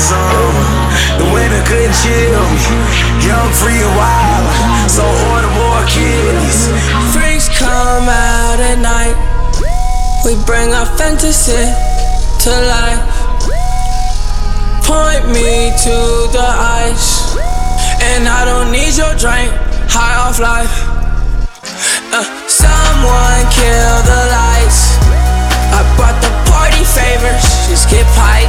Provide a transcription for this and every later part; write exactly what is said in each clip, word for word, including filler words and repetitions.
summer, the winter couldn't chill me. Young, free, and wild, so order more kidneys. Freaks come out at night. We bring our fantasy to life. Point me to the ice, and I don't need your drink. High off life. Uh, someone kill the lights. I brought the party favors, just get pipe.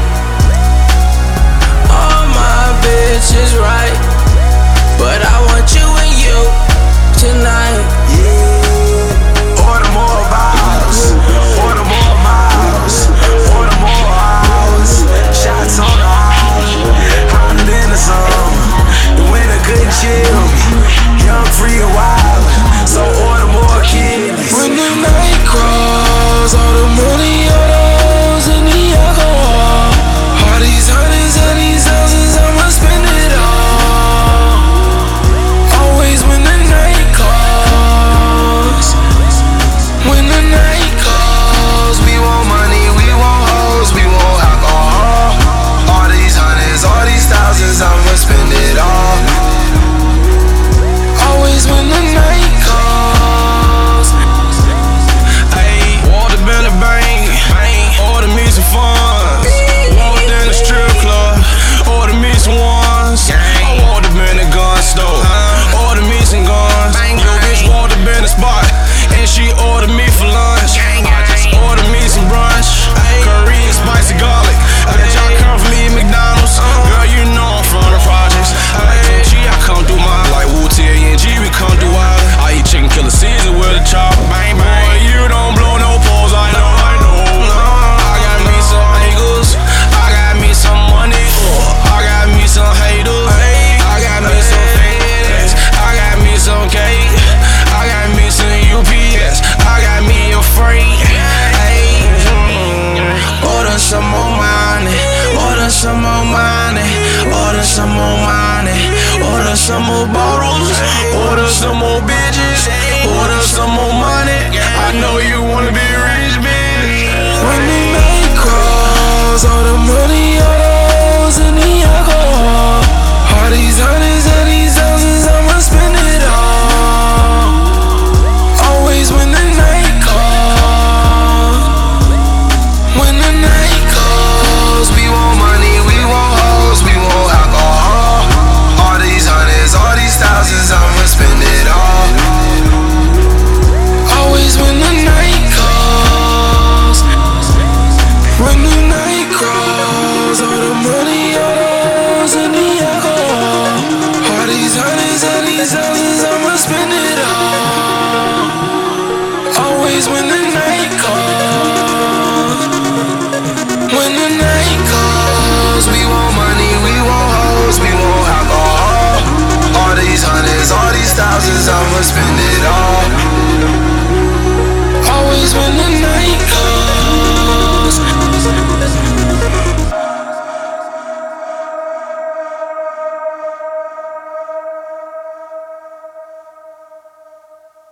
All my bitches right, but I want you and you tonight. Yeah. Order more bottles, order more miles, order more hours. Shots on the island, hotter than the summer. The winter couldn't chill me. Young, free, and wild, so order more kidneys. When the night crawls, all the money, all the hoes, and the alcohol. All these hundreds and these thousands, I'ma spend it all. Always when the night calls. When the night calls, we want money, we want hoes, we want alcohol. All these hundreds, all these thousands, I'ma spend it all. Always when the night calls. Ayy, water been a bang, order me some fun. Walked in the strip club, order me some ones. I walked up in the gun store, order me some guns. Yo, bitch walked up in the spot, and she ordered me for lunch. I just ordered me some brunch, curry and spicy garlic. I bet y'all come from me McDonald's. Girl, you know I'm from the projects. Like O G, I come through mine. Like Wu-T and G, we come through wild. I eat chicken killer Caesar with a chop. Bang, bang. Boy, you don't blow no poles, I know, I know. I got me some angles, I got me some money, I got me some haters, I got me some FedEx, I got me some cake, I got me some U P S, I got me a freight. Ay, mm, order some more money, order some more money, order some more money, order some more bottles, order some more bitches, order some more money. I know you